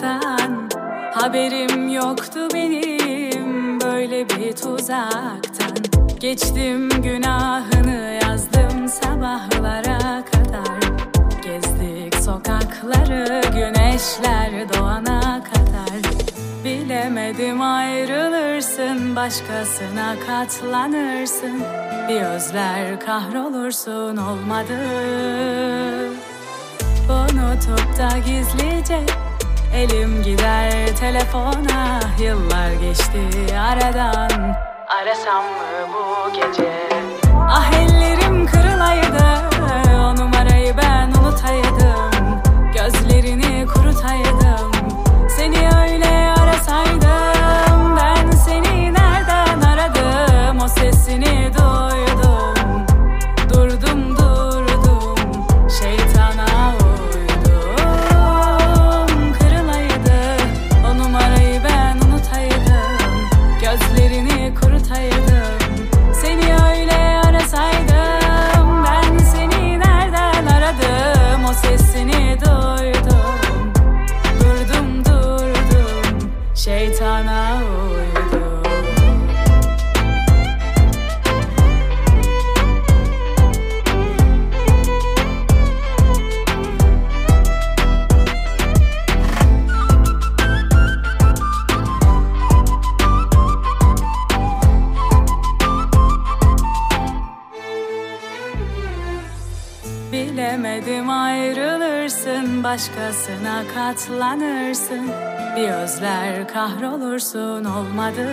uzaktan. Haberim yoktu benim böyle bir tuzaktan. Geçtim günahını yazdım sabahlara kadar. Gezdik sokakları güneşler doğana kadar. Bilemedim ayrılırsın, başkasına katlanırsın. Bir özler kahrolursun, olmadı. Unutup da gizlice elim gider telefona. Yıllar geçti aradan, arasam mı bu gece? Ah ellerim kırılaydı, o numarayı ben unutaydım. Gözlerini kurutaydım, seni öyle arasaydım. Ben seni nereden aradım, o sesini duydum. Durdum şeytana uydum. Kırılaydı, o numarayı ben unutaydım. Gözlerini kurutaydım, seni öyle arasaydım. Ben seni nereden aradım, o sesini duydum. Durdum şeytana uydum. Bilemedim ayrılırsın, başkasına katlanırsın. Bir özler kahrolursun, olmadı.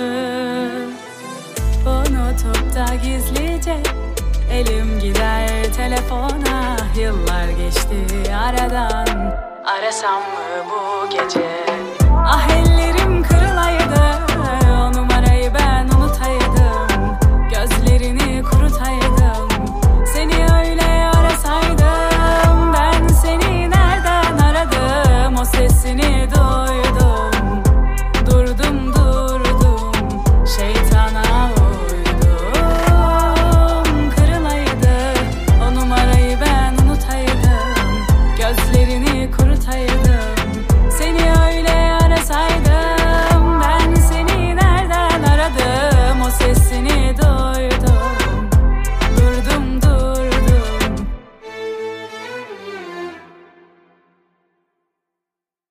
Unutup da gizlice elim gider telefona. Yıllar geçti aradan, arasam mı bu gece? Ah ellerim kırılaydı, o numarayı ben unutaydım. Gözlerini kurutaydım, seni öyle arasaydım. Ben seni nereden aradım, o sesini duydum.